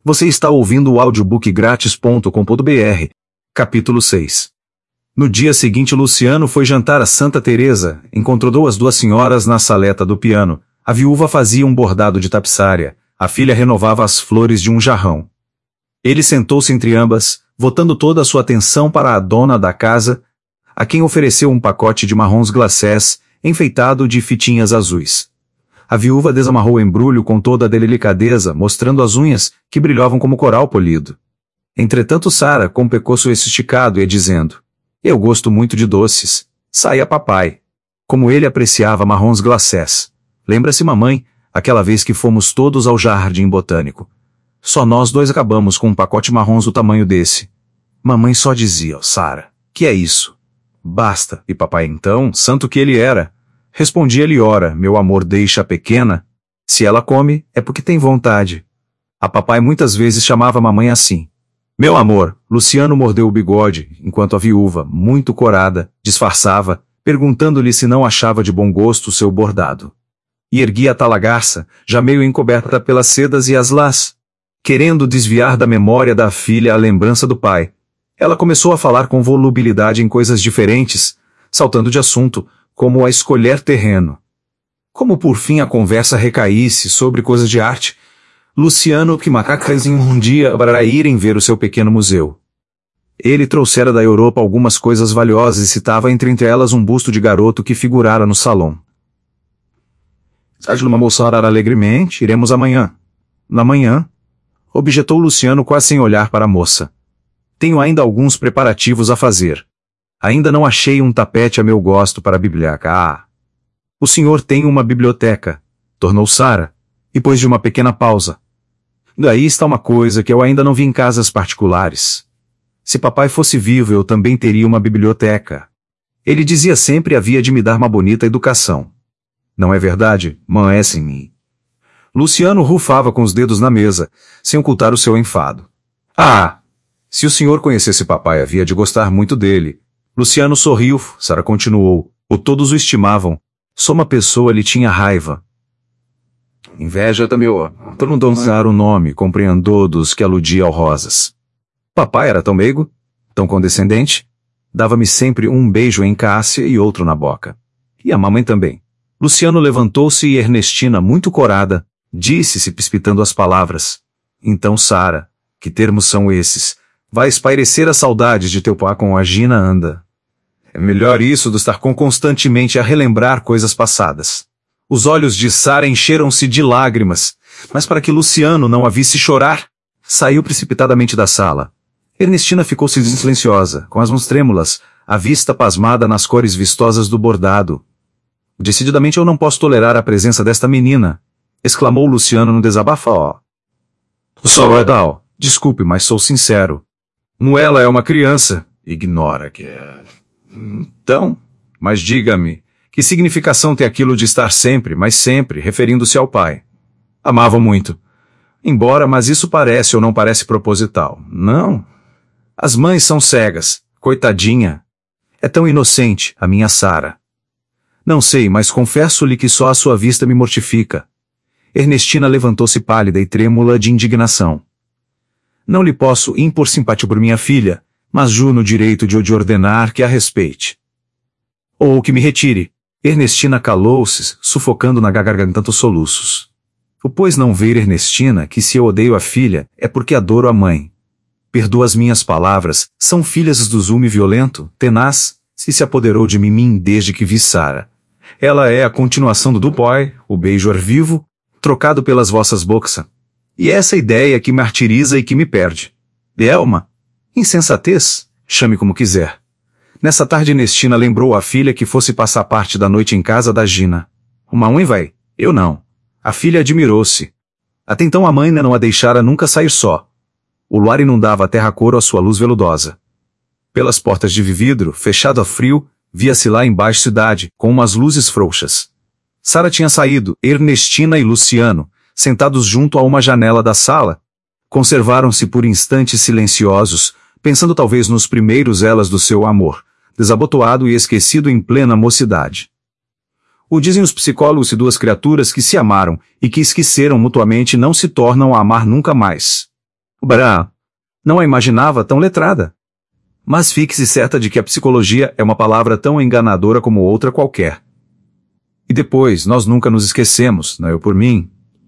Você está ouvindo o audiobookgratis.com.br, capítulo 6. No dia seguinte Luciano foi jantar a Santa Teresa, encontrou as duas senhoras na saleta do piano. A viúva fazia um bordado de tapeçaria, a filha renovava as flores de um jarrão. Ele sentou-se entre ambas, voltando toda a sua atenção para a dona da casa, a quem ofereceu um pacote de marrons glacés, enfeitado de fitinhas azuis. A viúva desamarrou o embrulho com toda a delicadeza, mostrando as unhas, que brilhavam como coral polido. Entretanto Sara, com o pescoço esticado, ia dizendo: "Eu gosto muito de doces. Saia papai." Como ele apreciava marrons glacés. Lembra-se mamãe, aquela vez que fomos todos ao jardim botânico. Só nós dois acabamos com um pacote marrons do tamanho desse. Mamãe só dizia: "Sara, que é isso?" "Basta." E papai então, santo que ele era, respondia-lhe: "Ora, meu amor, deixa a pequena. Se ela come, é porque tem vontade." A papai muitas vezes chamava a mamãe assim. "Meu amor." Luciano mordeu o bigode, enquanto a viúva, muito corada, disfarçava, perguntando-lhe se não achava de bom gosto o seu bordado. E erguia a talagarça, já meio encoberta pelas sedas e as lãs. Querendo desviar da memória da filha a lembrança do pai, ela começou a falar com volubilidade em coisas diferentes, saltando de assunto, como a escolher terreno. Como por fim a conversa recaísse sobre coisas de arte, Luciano que macacas um dia para irem ver o seu pequeno museu. Ele trouxera da Europa algumas coisas valiosas e citava entre elas um busto de garoto que figurara no salão. "Sajluma moçara alegremente, iremos amanhã." "Na manhã?" objetou Luciano quase sem olhar para a moça. "Tenho ainda alguns preparativos a fazer. Ainda não achei um tapete a meu gosto para a biblioteca." "Ah, o senhor tem uma biblioteca?" tornou Sara, depois de uma pequena pausa. "Daí está uma coisa que eu ainda não vi em casas particulares. Se papai fosse vivo eu também teria uma biblioteca. Ele dizia sempre havia de me dar uma bonita educação. Não é verdade, mãe mim?" Luciano rufava com os dedos na mesa, sem ocultar o seu enfado. "Ah, se o senhor conhecesse papai havia de gostar muito dele." Luciano sorriu, Sara continuou. "O todos o estimavam. Só uma pessoa lhe tinha raiva." "Inveja também, por não usar o nome, compreendou dos que aludia ao Rosas. Papai era tão meigo, tão condescendente. Dava-me sempre um beijo em Cássia e outro na boca. E a mamãe também." Luciano levantou-se e Ernestina, muito corada, disse-se precipitando as palavras: "Então Sara, que termos são esses? Vai espairecer as saudades de teu pai com a Gina anda. É melhor isso do estar constantemente a relembrar coisas passadas." Os olhos de Sara encheram-se de lágrimas, mas para que Luciano não a visse chorar, saiu precipitadamente da sala. Ernestina ficou-se silenciosa, com as mãos trêmulas, a vista pasmada nas cores vistosas do bordado. "Decididamente eu não posso tolerar a presença desta menina", exclamou Luciano no desabafo. "Só é tal. Desculpe, mas sou sincero. Ela é uma criança. Ignora que é. Então, mas diga-me, que significação tem aquilo de estar sempre, mas sempre, referindo-se ao pai? Amava muito. Embora, mas isso parece ou não parece proposital. Não. As mães são cegas. Coitadinha. É tão inocente, a minha Sara. Não sei, mas confesso-lhe que só a sua vista me mortifica." Ernestina levantou-se pálida e trêmula de indignação. "Não lhe posso impor simpatia por minha filha, mas juro no direito de ordenar que a respeite. Ou que me retire." Ernestina calou-se, sufocando na garganta tantos soluços. Pois não ver Ernestina que se eu odeio a filha, é porque adoro a mãe. Perdoa as minhas palavras, são filhas do zume violento, tenaz, se apoderou de mim desde que vi Sara. Ela é a continuação do boy, o beijo ar vivo, trocado pelas vossas bocas. E essa ideia que martiriza e que me perde. É uma insensatez, chame como quiser." Nessa tarde Ernestina lembrou à filha que fosse passar parte da noite em casa da Gina. "Uma mãe vai, eu não." A filha admirou-se. Até então a mãe não a deixara nunca sair só. O luar inundava a terra cor à sua luz veludosa. Pelas portas de vidro, fechado a frio, via-se lá embaixo cidade, com umas luzes frouxas. Sara tinha saído, Ernestina e Luciano, sentados junto a uma janela da sala, conservaram-se por instantes silenciosos, pensando talvez nos primeiros elas do seu amor, desabotoado e esquecido em plena mocidade. O dizem os psicólogos que duas criaturas que se amaram e que esqueceram mutuamente não se tornam a amar nunca mais. Brá! Não a imaginava tão letrada. Mas fique-se certa de que a psicologia é uma palavra tão enganadora como outra qualquer. E depois, nós nunca nos esquecemos, não é eu por mim.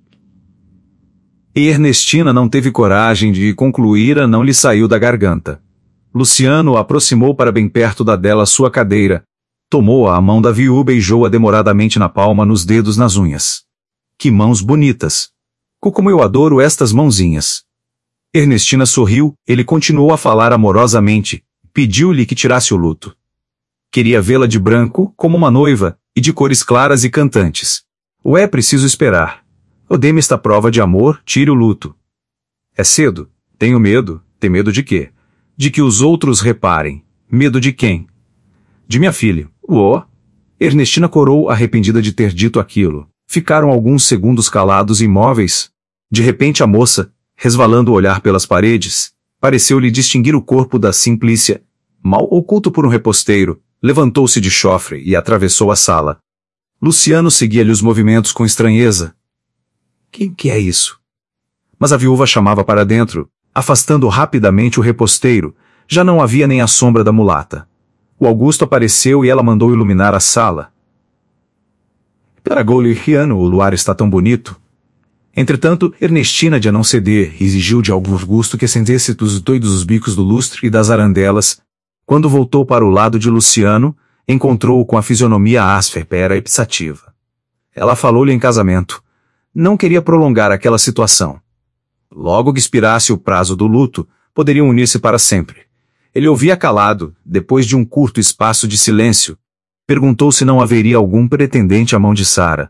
E Ernestina não teve coragem de concluir, não lhe saiu da garganta. Luciano aproximou para bem perto da dela sua cadeira, tomou a mão da viúva e beijou-a demoradamente na palma, nos dedos, nas unhas. Que mãos bonitas! Como eu adoro estas mãozinhas! Ernestina sorriu, ele continuou a falar amorosamente, pediu-lhe que tirasse o luto. Queria vê-la de branco, como uma noiva, e de cores claras e cantantes. Ou é preciso esperar. Dê-me esta prova de amor, tire o luto. É cedo. Tenho medo. Tem medo de quê? De que os outros reparem. Medo de quem? De minha filha. Ernestina corou, arrependida de ter dito aquilo. Ficaram alguns segundos calados e imóveis. De repente a moça, resvalando o olhar pelas paredes, pareceu-lhe distinguir o corpo da Simplícia, mal oculto por um reposteiro, levantou-se de chofre e atravessou a sala. Luciano seguia-lhe os movimentos com estranheza. Que é isso? Mas a viúva chamava para dentro, afastando rapidamente o reposteiro. Já não havia nem a sombra da mulata. O Augusto apareceu e ela mandou iluminar a sala. Peragou-lhe Riano, o luar está tão bonito. Entretanto, Ernestina, de não ceder, exigiu de Augusto que acendesse dos doidos os bicos do lustre e das arandelas. Quando voltou para o lado de Luciano, encontrou-o com a fisionomia áspera e pensativa. Ela falou-lhe em casamento. Não queria prolongar aquela situação. Logo que expirasse o prazo do luto, poderiam unir-se para sempre. Ele ouvia calado, depois de um curto espaço de silêncio. Perguntou se não haveria algum pretendente à mão de Sara.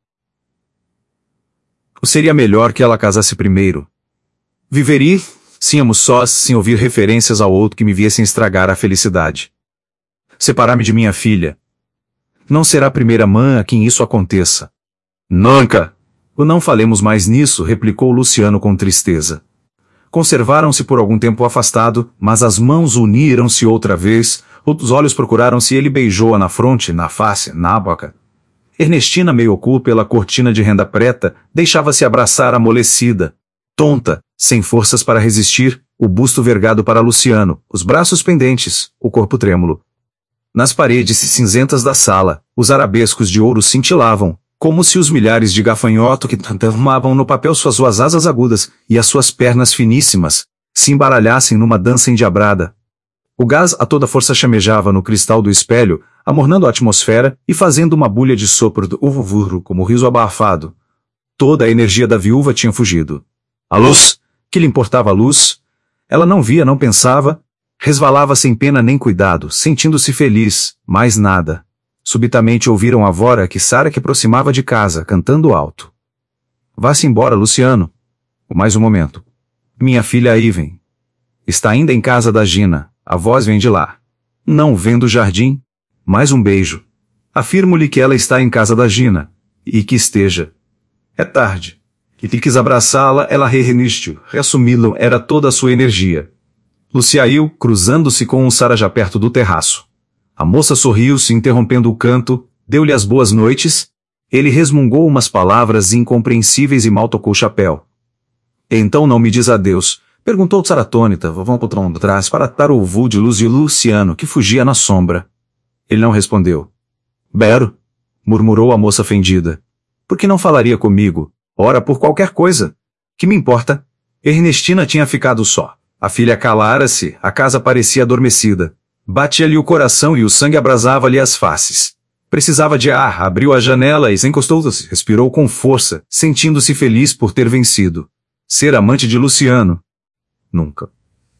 Seria melhor que ela casasse primeiro. Viveria, síamos sós, sem ouvir referências ao outro que me viessem estragar a felicidade. Separar-me de minha filha. Não será a primeira mãe a quem isso aconteça. Nunca! Não falemos mais nisso, replicou Luciano com tristeza. Conservaram-se por algum tempo afastado, mas as mãos uniram-se outra vez, os olhos procuraram-se e ele beijou-a na fronte, na face, na boca. Ernestina, meio oculta pela cortina de renda preta, deixava-se abraçar amolecida, tonta, sem forças para resistir, o busto vergado para Luciano, os braços pendentes, o corpo trêmulo. Nas paredes cinzentas da sala, os arabescos de ouro cintilavam, como se os milhares de gafanhoto que transformavam no papel suas asas agudas e as suas pernas finíssimas se embaralhassem numa dança endiabrada. O gás a toda força chamejava no cristal do espelho, amornando a atmosfera e fazendo uma bulha de sopro do uvurro como riso abafado. Toda a energia da viúva tinha fugido. A luz? Que lhe importava a luz? Ela não via, não pensava, resvalava sem pena nem cuidado, sentindo-se feliz, mais nada. Subitamente ouviram a vora que Sara que aproximava de casa, cantando alto. Vá-se embora, Luciano. Mais um momento. Minha filha aí vem. Está ainda em casa da Gina. A voz vem de lá. Não vem do jardim? Mais um beijo. Afirmo-lhe que ela está em casa da Gina. E que esteja. É tarde. E quis abraçá-la, ela reassumi-lo, reassumi-lo, era toda a sua energia. Luciail, cruzando-se com um Sara já perto do terraço. A moça sorriu-se, interrompendo o canto, deu-lhe as boas noites. Ele resmungou umas palavras incompreensíveis e mal tocou o chapéu. Então não me diz adeus, perguntou Sara atônita, vovão por trás para atar o voo de luz de Luciano, que fugia na sombra. Ele não respondeu. Bero, murmurou a moça fendida. Por que não falaria comigo? Ora, por qualquer coisa. Que me importa? Ernestina tinha ficado só. A filha calara-se, a casa parecia adormecida. Batia-lhe o coração e o sangue abrasava-lhe as faces. Precisava de ar, abriu a janela e encostou-se, respirou com força, sentindo-se feliz por ter vencido. Ser amante de Luciano. Nunca.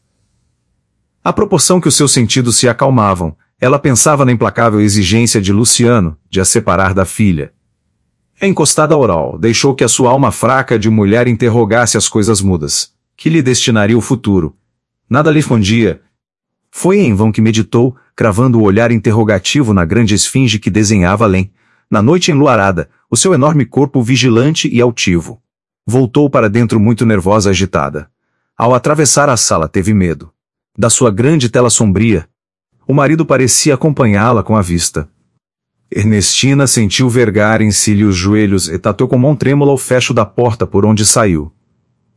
À proporção que os seus sentidos se acalmavam, ela pensava na implacável exigência de Luciano, de a separar da filha. Encostada ao oral, deixou que a sua alma fraca de mulher interrogasse as coisas mudas, que lhe destinaria o futuro. Nada lhe respondia. Foi em vão que meditou, cravando o olhar interrogativo na grande esfinge que desenhava além, na noite enluarada, o seu enorme corpo vigilante e altivo. Voltou para dentro muito nervosa e agitada. Ao atravessar a sala teve medo. Da sua grande tela sombria. O marido parecia acompanhá-la com a vista. Ernestina sentiu vergar em si os joelhos e tateou com mão trêmula o fecho da porta por onde saiu.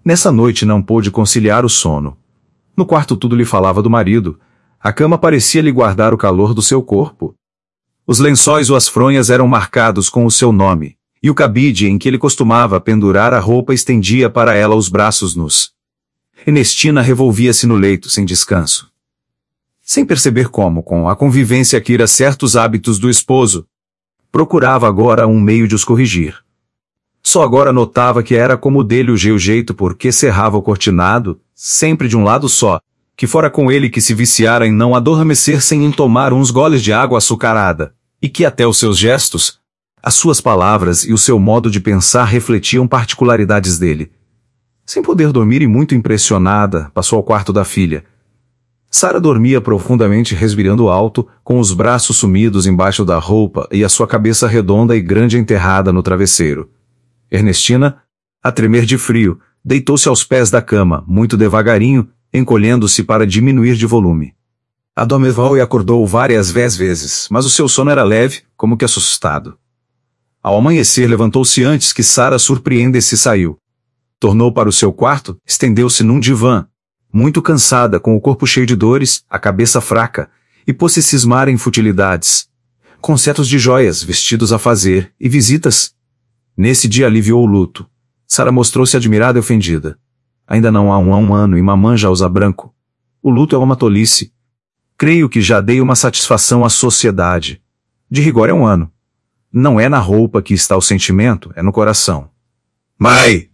Nessa noite não pôde conciliar o sono. No quarto tudo lhe falava do marido. A cama parecia lhe guardar o calor do seu corpo. Os lençóis ou as fronhas eram marcados com o seu nome, e o cabide em que ele costumava pendurar a roupa estendia para ela os braços nus. Ernestina revolvia-se no leito sem descanso. Sem perceber como, com a convivência adquira certos hábitos do esposo, procurava agora um meio de os corrigir. Só agora notava que era como dele o jeito porque cerrava o cortinado, sempre de um lado só, que fora com ele que se viciara em não adormecer sem tomar uns goles de água açucarada, e que até os seus gestos, as suas palavras e o seu modo de pensar refletiam particularidades dele. Sem poder dormir e muito impressionada, passou ao quarto da filha. Sara dormia profundamente respirando alto, com os braços sumidos embaixo da roupa e a sua cabeça redonda e grande enterrada no travesseiro. Ernestina, a tremer de frio, deitou-se aos pés da cama, muito devagarinho, encolhendo-se para diminuir de volume. Adormeceu e acordou várias vezes, mas o seu sono era leve, como que assustado. Ao amanhecer levantou-se antes que Sara surpreendesse e saiu. Tornou para o seu quarto, estendeu-se num divã, muito cansada, com o corpo cheio de dores, a cabeça fraca, e pôs-se cismar em futilidades. Concertos de joias, vestidos a fazer, e visitas. Nesse dia aliviou o luto. Sara mostrou-se admirada e ofendida. Ainda não há um ano e mamã já usa branco. O luto é uma tolice. Creio que já dei uma satisfação à sociedade. De rigor é 1 ano. Não é na roupa que está o sentimento, é no coração. Mãe!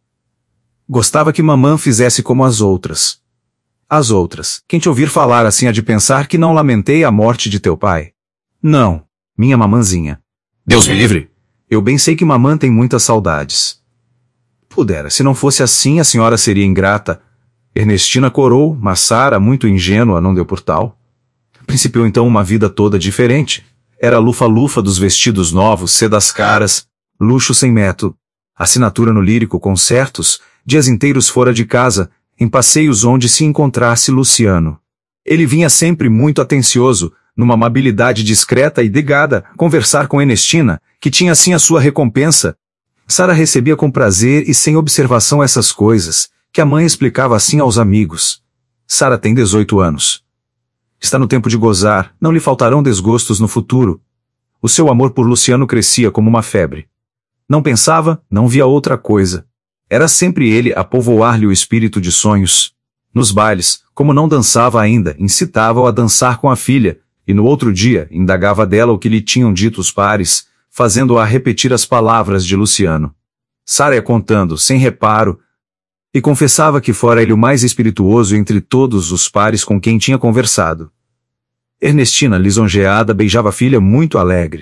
Gostava que mamã fizesse como as outras. As outras, quem te ouvir falar assim há de pensar que não lamentei a morte de teu pai. Não, minha mamãzinha. Deus me livre! Eu bem sei que mamã tem muitas saudades. Pudera, se não fosse assim a senhora seria ingrata. Ernestina corou, mas Sara, muito ingênua, não deu por tal. Principiou então uma vida toda diferente. Era lufa-lufa dos vestidos novos, sedas caras, luxo sem método, assinatura no lírico, concertos, dias inteiros fora de casa, em passeios onde se encontrasse Luciano. Ele vinha sempre muito atencioso, numa amabilidade discreta e degada, conversar com Ernestina, que tinha assim a sua recompensa. Sara recebia com prazer e sem observação essas coisas, que a mãe explicava assim aos amigos. Sara tem 18 anos. Está no tempo de gozar, não lhe faltarão desgostos no futuro. O seu amor por Luciano crescia como uma febre. Não pensava, não via outra coisa. Era sempre ele a povoar-lhe o espírito de sonhos. Nos bailes, como não dançava ainda, incitava-o a dançar com a filha, e no outro dia indagava dela o que lhe tinham dito os pares, fazendo-a repetir as palavras de Luciano. Sara ia contando, sem reparo, e confessava que fora ele o mais espirituoso entre todos os pares com quem tinha conversado. Ernestina, lisonjeada, beijava a filha muito alegre.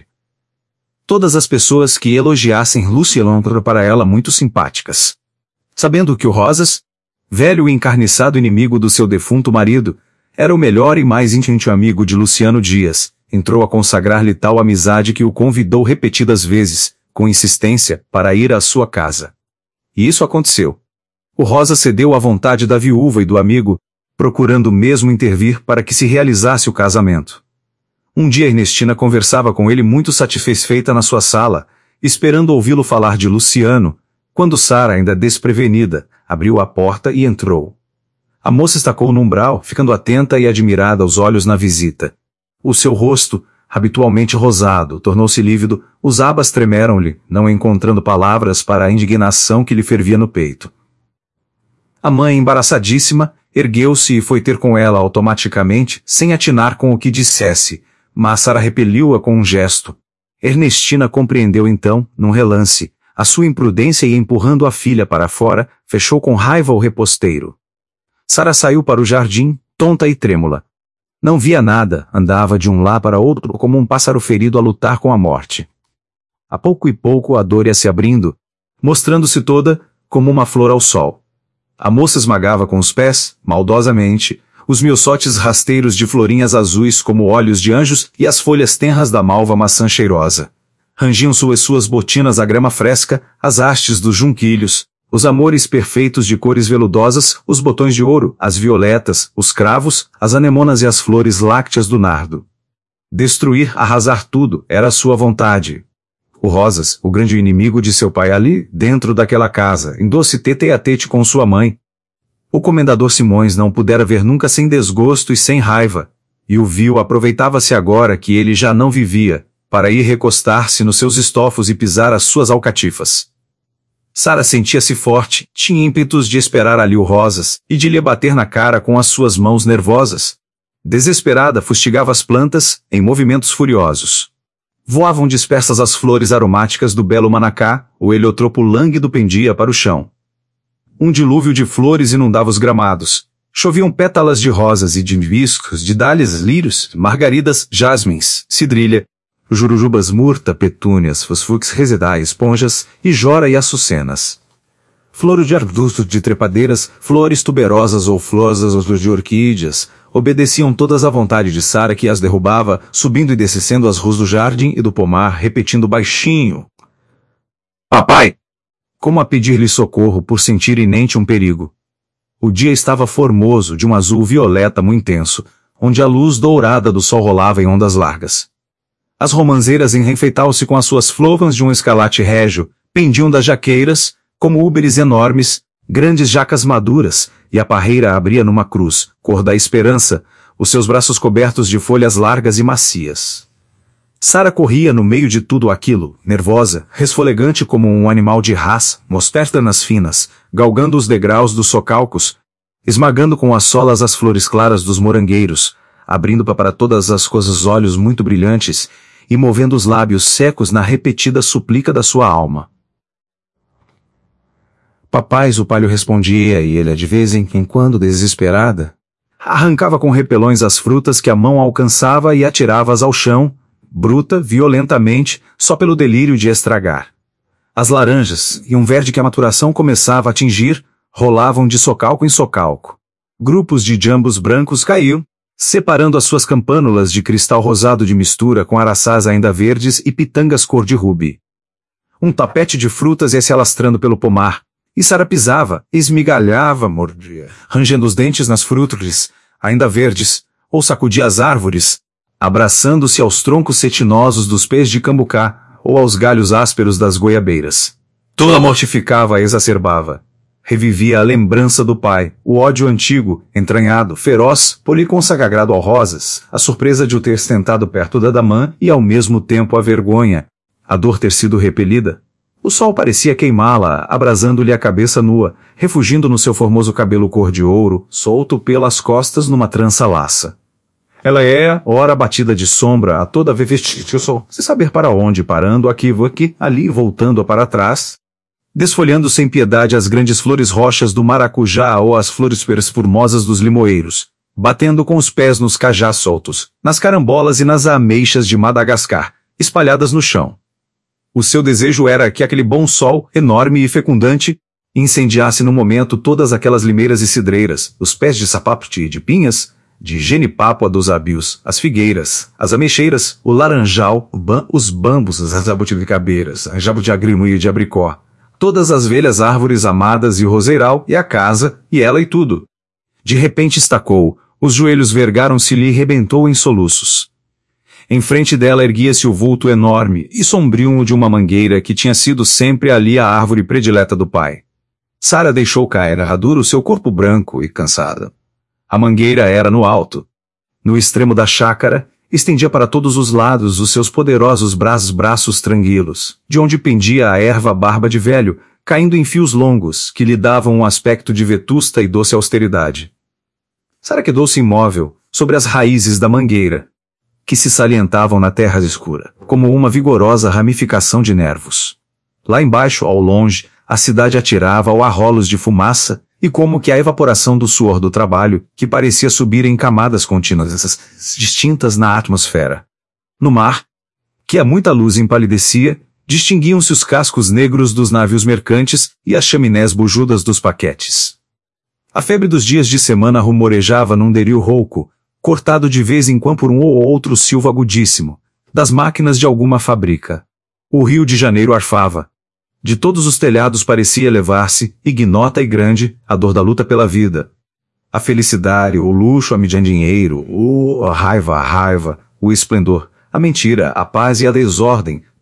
Todas as pessoas que elogiassem Luciano eram para ela muito simpáticas. Sabendo que o Rosas, velho e encarniçado inimigo do seu defunto marido, era o melhor e mais íntimo amigo de Luciano Dias, entrou a consagrar-lhe tal amizade que o convidou repetidas vezes, com insistência, para ir à sua casa. E isso aconteceu. O Rosa cedeu à vontade da viúva e do amigo, procurando mesmo intervir para que se realizasse o casamento. Um dia Ernestina conversava com ele muito satisfeita na sua sala, esperando ouvi-lo falar de Luciano, quando Sara, ainda desprevenida, abriu a porta e entrou. A moça estacou no umbral, ficando atenta e admirada aos olhos na visita. O seu rosto, habitualmente rosado, tornou-se lívido, os abas tremeram-lhe, não encontrando palavras para a indignação que lhe fervia no peito. A mãe, embaraçadíssima, ergueu-se e foi ter com ela automaticamente, sem atinar com o que dissesse, mas Sara repeliu-a com um gesto. Ernestina compreendeu então, num relance, a sua imprudência e empurrando a filha para fora, fechou com raiva o reposteiro. Sara saiu para o jardim, tonta e trêmula. Não via nada, andava de um lado para outro como um pássaro ferido a lutar com a morte. A pouco e pouco a dor ia se abrindo, mostrando-se toda, como uma flor ao sol. A moça esmagava com os pés, maldosamente, os miosotes rasteiros de florinhas azuis como olhos de anjos e as folhas tenras da malva maçã cheirosa. Rangiam suas botinas a grama fresca, as hastes dos junquilhos, os amores perfeitos de cores veludosas, os botões de ouro, as violetas, os cravos, as anemonas e as flores lácteas do nardo. Destruir, arrasar tudo, era a sua vontade. O Rosas, o grande inimigo de seu pai ali, dentro daquela casa, em doce tete-a-tete com sua mãe. O comendador Simões não pudera ver nunca sem desgosto e sem raiva, e o vil aproveitava-se agora que ele já não vivia, para ir recostar-se nos seus estofos e pisar as suas alcatifas. Sara sentia-se forte, tinha ímpetos de esperar ali o Rosas, e de lhe bater na cara com as suas mãos nervosas. Desesperada, fustigava as plantas, em movimentos furiosos. Voavam dispersas as flores aromáticas do belo manacá, o heliotropo lânguido pendia para o chão. Um dilúvio de flores inundava os gramados. Choviam pétalas de rosas e de hibiscos, de dálias, lírios, margaridas, jasmins, cidrilha, jurujubas murta, petúnias, fosfux resedae, esponjas, e jora e açucenas. Floro de arbusto de trepadeiras, flores tuberosas ou flosas ou de orquídeas, obedeciam todas à vontade de Sara que as derrubava, subindo e descendo as ruas do jardim e do pomar, repetindo baixinho: "Papai!", como a pedir-lhe socorro por sentir iminente um perigo. O dia estava formoso, de um azul violeta muito intenso, onde a luz dourada do sol rolava em ondas largas. As romanzeiras enfeitavam-se com as suas flores de um escarlate régio, pendiam das jaqueiras, como úberes enormes, grandes jacas maduras, e a parreira abria numa cruz, cor da esperança, os seus braços cobertos de folhas largas e macias. Sara corria no meio de tudo aquilo, nervosa, resfolegante como um animal de raça, mostértanas finas, galgando os degraus dos socalcos, esmagando com as solas as flores claras dos morangueiros, abrindo para todas as coisas olhos muito brilhantes, e movendo os lábios secos na repetida súplica da sua alma. "Papais", o palho respondia, e ele, de vez em quando, desesperada, arrancava com repelões as frutas que a mão alcançava e atirava-as ao chão, bruta, violentamente, só pelo delírio de estragar. As laranjas, e um verde que a maturação começava a atingir, rolavam de socalco em socalco. Grupos de jambos brancos caíam, separando as suas campânulas de cristal rosado de mistura com araçás ainda verdes e pitangas cor de rubi. Um tapete de frutas ia se alastrando pelo pomar, e Sara pisava, esmigalhava, mordia, rangendo os dentes nas frutas, ainda verdes, ou sacudia as árvores, abraçando-se aos troncos cetinosos dos pés de cambucá, ou aos galhos ásperos das goiabeiras. Toda mortificava e exacerbava. Revivia a lembrança do pai, o ódio antigo, entranhado, feroz, por lhe consagrado ao Rosas, a surpresa de o ter sentado perto da damã e ao mesmo tempo a vergonha, a dor ter sido repelida. O sol parecia queimá-la, abrasando-lhe a cabeça nua, refugindo no seu formoso cabelo cor de ouro, solto pelas costas numa trança laça. Ela é, ora batida de sombra, a toda vestir o sol, sem saber para onde, parando aqui, ali, voltando para trás, desfolhando sem piedade as grandes flores roxas do maracujá ou as flores formosas dos limoeiros, batendo com os pés nos cajás soltos, nas carambolas e nas ameixas de Madagascar, espalhadas no chão. O seu desejo era que aquele bom sol, enorme e fecundante, incendiasse no momento todas aquelas limeiras e cidreiras, os pés de sapapti e de pinhas, de genipapo dos abios, as figueiras, as ameixeiras, o laranjal, os bambus, as jabuticabeiras, a jabutiagrimo e de abricó, todas as velhas árvores amadas e o roseiral, e a casa, e ela e tudo. De repente estacou, os joelhos vergaram-se-lhe e rebentou em soluços. Em frente dela erguia-se o vulto enorme e sombrio de uma mangueira que tinha sido sempre ali a árvore predileta do pai. Sara deixou cair a radura o seu corpo branco e cansada. A mangueira era no alto. No extremo da chácara, estendia para todos os lados os seus poderosos braços tranquilos, de onde pendia a erva barba de velho, caindo em fios longos, que lhe davam um aspecto de vetusta e doce austeridade. Sara quedou-se imóvel, sobre as raízes da mangueira, que se salientavam na terra escura, como uma vigorosa ramificação de nervos. Lá embaixo, ao longe, a cidade atirava a rolos de fumaça, e como que a evaporação do suor do trabalho, que parecia subir em camadas contínuas, distintas na atmosfera. No mar, que a muita luz empalidecia, distinguiam-se os cascos negros dos navios mercantes e as chaminés bujudas dos paquetes. A febre dos dias de semana rumorejava num deril rouco, cortado de vez em quando por um ou outro silvo agudíssimo, das máquinas de alguma fábrica. O Rio de Janeiro arfava. De todos os telhados parecia elevar-se, ignota e grande, a dor da luta pela vida. A felicidade, o luxo, a mídia em dinheiro, a raiva, o esplendor, a mentira, a paz e a desordem,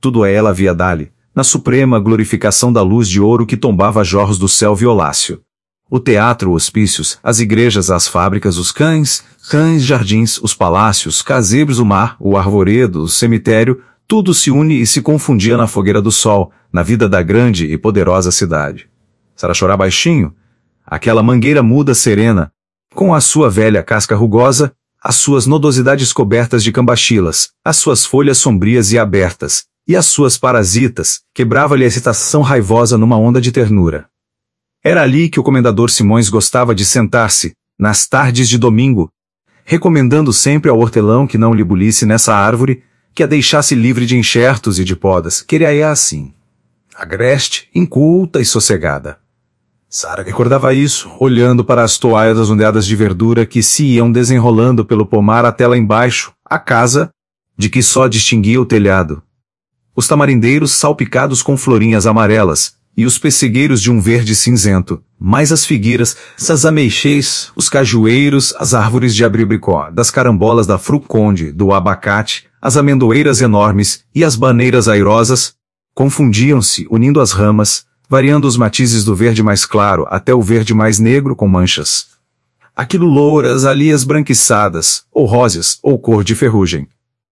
tudo a ela havia dali, na suprema glorificação da luz de ouro que tombava a jorros do céu violáceo. O teatro, hospícios, as igrejas, as fábricas, os cães, jardins, os palácios, casebres, o mar, o arvoredo, o cemitério, tudo se une e se confundia na fogueira do sol, na vida da grande e poderosa cidade. Sara chorava baixinho. Aquela mangueira muda serena, com a sua velha casca rugosa, as suas nodosidades cobertas de cambachilas, as suas folhas sombrias e abertas, e as suas parasitas, quebrava-lhe a excitação raivosa numa onda de ternura. Era ali que o comendador Simões gostava de sentar-se, nas tardes de domingo, recomendando sempre ao hortelão que não lhe bulisse nessa árvore, que a deixasse livre de enxertos e de podas, queria assim, agreste, inculta e sossegada. Sara recordava isso, olhando para as toalhas ondeadas de verdura que se iam desenrolando pelo pomar até lá embaixo, a casa, de que só distinguia o telhado. Os tamarindeiros salpicados com florinhas amarelas, e os pessegueiros de um verde cinzento, mais as figueiras, as ameixês, os cajueiros, as árvores de abribricó, das carambolas da fruconde, do abacate, as amendoeiras enormes e as baneiras airosas, confundiam-se, unindo as ramas, variando os matizes do verde mais claro até o verde mais negro com manchas. Aquilo louras, ali esbranquiçadas, ou róseas, ou cor de ferrugem.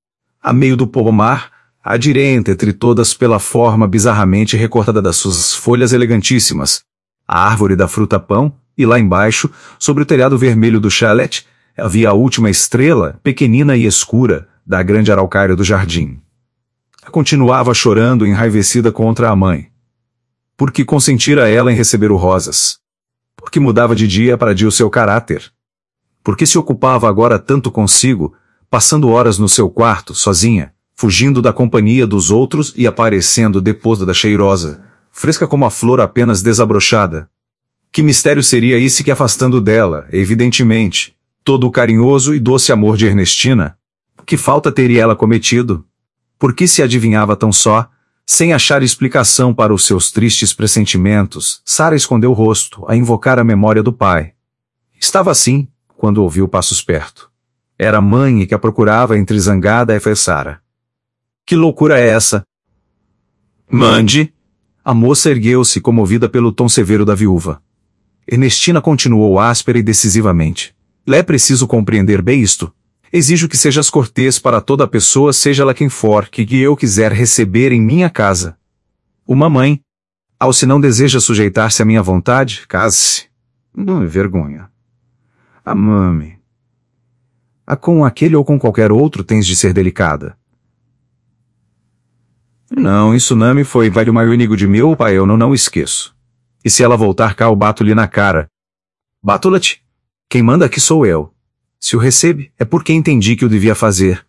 A meio do pomar, à direita entre todas pela forma bizarramente recortada das suas folhas elegantíssimas, a árvore da fruta-pão, e lá embaixo, sobre o telhado vermelho do chalet, havia a última estrela, pequenina e escura, da grande araucária do jardim. Continuava chorando enraivecida contra a mãe. Porque consentira ela em receber o Rosas. Porque mudava de dia para dia o seu caráter. Porque se ocupava agora tanto consigo, passando horas no seu quarto, sozinha, fugindo da companhia dos outros e aparecendo depois da cheirosa, fresca como a flor apenas desabrochada. Que mistério seria esse que afastando dela, evidentemente, todo o carinhoso e doce amor de Ernestina? Que falta teria ela cometido? Por que se adivinhava tão só? Sem achar explicação para os seus tristes pressentimentos, Sara escondeu o rosto, a invocar a memória do pai. Estava assim, quando ouviu passos perto. Era a mãe que a procurava entre zangada e Sara. Que loucura é essa? Mande! A moça ergueu-se comovida pelo tom severo da viúva. Ernestina continuou áspera e decisivamente. É preciso compreender bem isto. Exijo que sejas cortês para toda pessoa, seja ela quem for, que eu quiser receber em minha casa. Uma mãe, ao se não deseja sujeitar-se à minha vontade, case-se. Não é vergonha. Amame. Com aquele ou com qualquer outro tens de ser delicada. Não, isso não me foi, vai o maior inimigo de meu pai, eu não esqueço. E se ela voltar cá, eu bato-lhe na cara. Bato-la-te. Quem manda aqui sou eu. Se o recebe, é porque entendi que o devia fazer.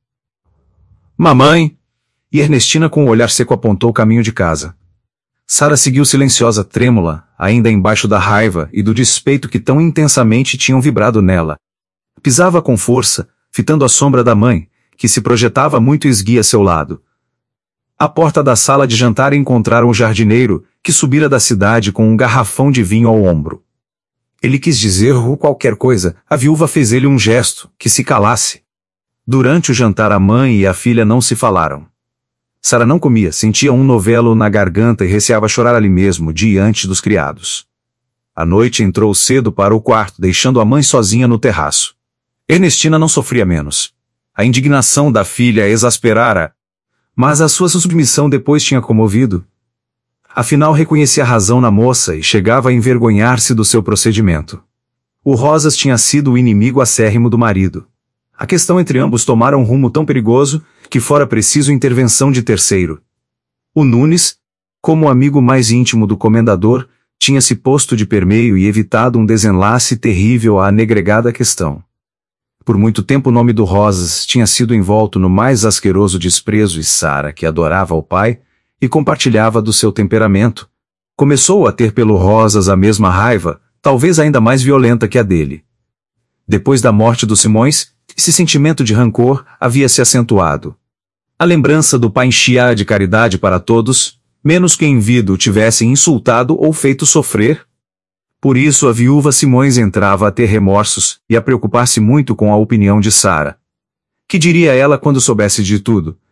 Mamãe! E Ernestina com o olhar seco apontou o caminho de casa. Sara seguiu silenciosa, trêmula, ainda embaixo da raiva e do despeito que tão intensamente tinham vibrado nela. Pisava com força, fitando a sombra da mãe, que se projetava muito esguia a seu lado. À porta da sala de jantar encontraram o jardineiro, que subira da cidade com um garrafão de vinho ao ombro. Ele quis dizer qualquer coisa, a viúva fez ele um gesto, que se calasse. Durante o jantar a mãe e a filha não se falaram. Sara não comia, sentia um novelo na garganta e receava chorar ali mesmo, diante dos criados. À noite entrou cedo para o quarto, deixando a mãe sozinha no terraço. Ernestina não sofria menos. A indignação da filha a exasperara, mas a sua submissão depois tinha comovido. Afinal reconhecia a razão na moça e chegava a envergonhar-se do seu procedimento. O Rosas tinha sido o inimigo acérrimo do marido. A questão entre ambos tomara um rumo tão perigoso que fora preciso intervenção de terceiro. O Nunes, como amigo mais íntimo do comendador, tinha se posto de permeio e evitado um desenlace terrível à negregada questão. Por muito tempo o nome do Rosas tinha sido envolto no mais asqueroso desprezo e Sara, que adorava o pai, e compartilhava do seu temperamento, começou a ter pelo Rosas a mesma raiva, talvez ainda mais violenta que a dele. Depois da morte dos Simões, esse sentimento de rancor havia se acentuado. A lembrança do pai enchia de caridade para todos, menos que em vida o tivessem insultado ou feito sofrer. Por isso a viúva Simões entrava a ter remorsos e a preocupar-se muito com a opinião de Sara. Que diria ela quando soubesse de tudo?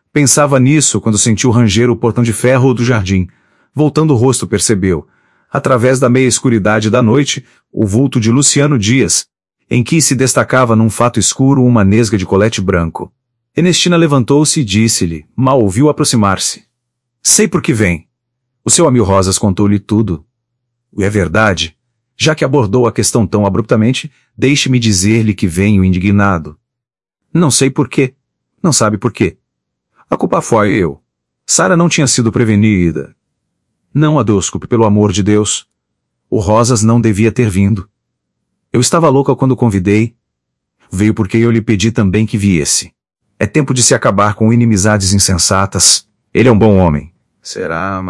Pensava nisso quando sentiu ranger o portão de ferro do jardim. Voltando o rosto percebeu, através da meia escuridade da noite, o vulto de Luciano Dias, em que se destacava num fato escuro uma nesga de colete branco. Ernestina levantou-se e disse-lhe, mal ouviu aproximar-se. Sei por que vem. O seu amigo Rosas contou-lhe tudo. E é verdade. Já que abordou a questão tão abruptamente, deixe-me dizer-lhe que venho indignado. Não sei por quê. Não sabe por quê. A culpa foi eu. Sara não tinha sido prevenida. Não a desculpe, pelo amor de Deus. O Rosas não devia ter vindo. Eu estava louca quando o convidei. Veio porque eu lhe pedi também que viesse. É tempo de se acabar com inimizades insensatas. Ele é um bom homem. Será,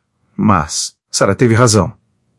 Mas, Sara teve razão.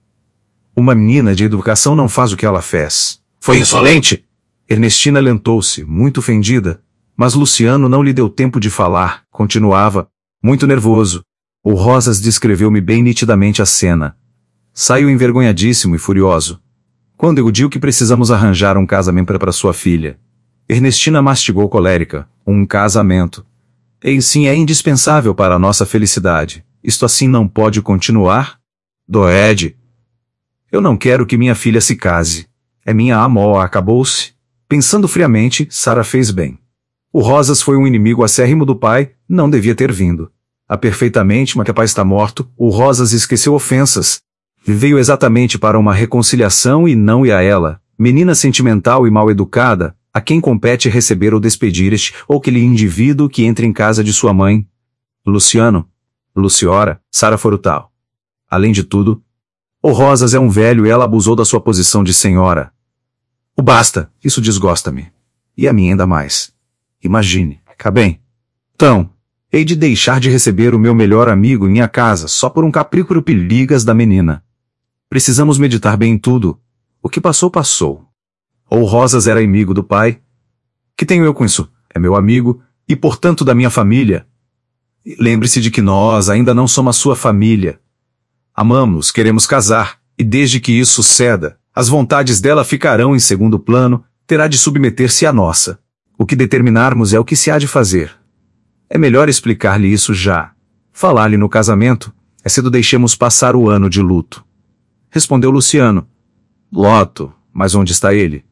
Uma menina de educação não faz o que ela fez. Foi insolente! Ernestina lentou-se, muito ofendida. Mas Luciano não lhe deu tempo de falar, continuava, muito nervoso. O Rosas descreveu-me bem nitidamente a cena. Saiu envergonhadíssimo e furioso. Quando eu digo que precisamos arranjar um casamento para sua filha. Ernestina mastigou colérica. Um casamento. E sim, é indispensável para a nossa felicidade. Isto assim não pode continuar? Doed. Eu não quero que minha filha se case. É minha amor, acabou-se. Pensando friamente, Sara fez bem. O Rosas foi um inimigo acérrimo do pai, não devia ter vindo. Perfeitamente, mas que o pai está morto, o Rosas esqueceu ofensas. Veio exatamente para uma reconciliação e não ia a ela, menina sentimental e mal educada, a quem compete receber ou despedir este ou aquele indivíduo que entra em casa de sua mãe. Luciano, Luciora, Sara for o tal. Além de tudo, o Rosas é um velho e ela abusou da sua posição de senhora. O basta, isso desgosta-me. E a mim ainda mais. Imagine, cá bem. Então, hei de deixar de receber o meu melhor amigo em minha casa só por um capricho piligas da menina. Precisamos meditar bem em tudo. O que passou, passou. Ou Rosas era amigo do pai? Que tenho eu com isso? É meu amigo, e portanto da minha família. Lembre-se de que nós ainda não somos a sua família. Amamos, queremos casar, e desde que isso suceda, as vontades dela ficarão em segundo plano, terá de submeter-se à nossa. O que determinarmos é o que se há de fazer. É melhor explicar-lhe isso já. Falar-lhe no casamento, é cedo deixemos passar o ano de luto. Respondeu Luciano. Loto, mas onde está ele?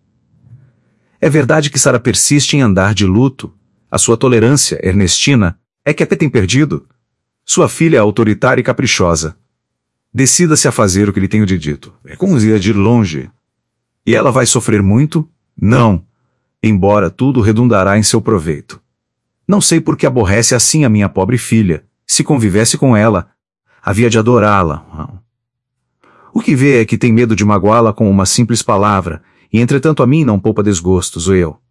É verdade que Sara persiste em andar de luto. A sua tolerância, Ernestina, é que até tem perdido. Sua filha é autoritária e caprichosa. Decida-se a fazer o que lhe tenho dito. É como ir de longe. E ela vai sofrer muito? Não. Embora tudo redundará em seu proveito. Não sei por que aborrece assim a minha pobre filha. Se convivesse com ela, havia de adorá-la. O que vê é que tem medo de magoá-la com uma simples palavra, e entretanto a mim não poupa desgostos, ou eu.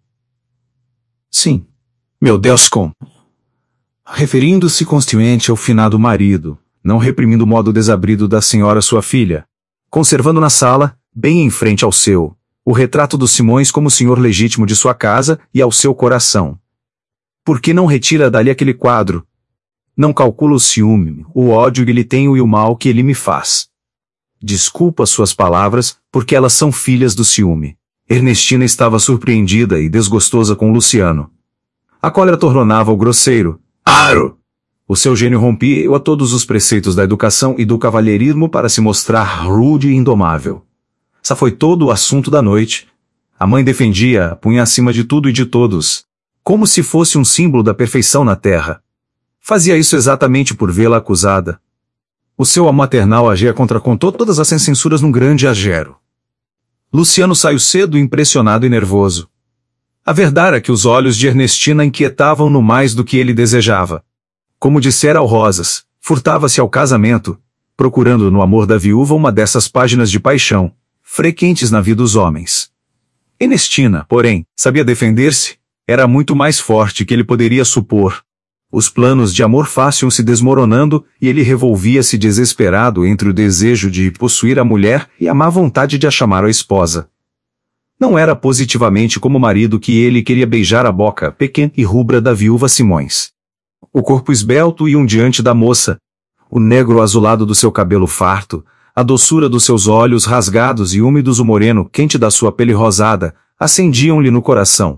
Sim. Meu Deus, como? Referindo-se constantemente ao finado marido, não reprimindo o modo desabrido da senhora sua filha, conservando na sala, bem em frente ao seu, o retrato dos Simões como senhor legítimo de sua casa e ao seu coração. Por que não retira dali aquele quadro? Não calcula o ciúme, o ódio que lhe tenho e o mal que ele me faz. Desculpa suas palavras, porque elas são filhas do ciúme. Ernestina estava surpreendida e desgostosa com Luciano. A cólera tornava-o grosseiro. Aro! O seu gênio rompia a todos os preceitos da educação e do cavalheirismo para se mostrar rude e indomável. Essa foi todo o assunto da noite. A mãe defendia-a, punha acima de tudo e de todos, como se fosse um símbolo da perfeição na terra. Fazia isso exatamente por vê-la acusada. O seu amor maternal agia contra todas as censuras num grande agero. Luciano saiu cedo, impressionado e nervoso. A verdade é que os olhos de Ernestina inquietavam-no mais do que ele desejava. Como dissera ao Rosas, furtava-se ao casamento, procurando no amor da viúva uma dessas páginas de paixão, frequentes na vida dos homens. Ernestina, porém, sabia defender-se, era muito mais forte que ele poderia supor. Os planos de amor fácil se desmoronando e ele revolvia-se desesperado entre o desejo de possuir a mulher e a má vontade de a chamar a esposa. Não era positivamente como marido que ele queria beijar a boca pequena e rubra da viúva Simões. O corpo esbelto e ondeante da moça, o negro azulado do seu cabelo farto, a doçura dos seus olhos rasgados e úmidos, o moreno quente da sua pele rosada, acendiam-lhe no coração,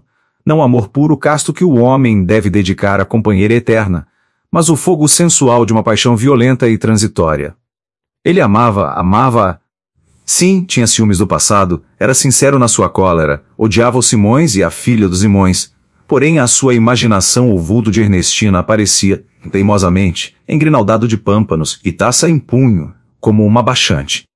não amor puro casto que o homem deve dedicar à companheira eterna, mas o fogo sensual de uma paixão violenta e transitória. Ele amava-a. Sim, tinha ciúmes do passado, era sincero na sua cólera, odiava os Simões e a filha dos Simões, porém à sua imaginação o vulto de Ernestina aparecia, teimosamente, engrinaldado de pâmpanos e taça em punho, como uma baixante.